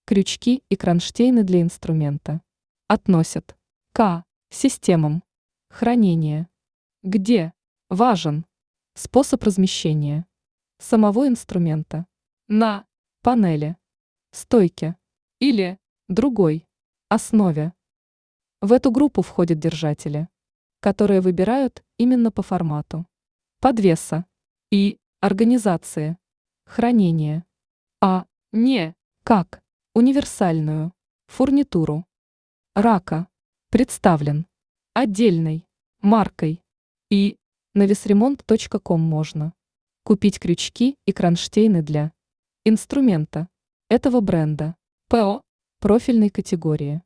Крючки и кронштейны для инструмента относят к системам хранения, где важен способ размещения самого инструмента на панели, стойке или другой основе. В эту группу входят держатели, которые выбирают именно по формату подвеса и организации хранения, а не как универсальную фурнитуру. Рака представлен отдельной маркой, и на весремонт.ком можно купить крючки и кронштейны для инструмента этого бренда ПО профильной категории.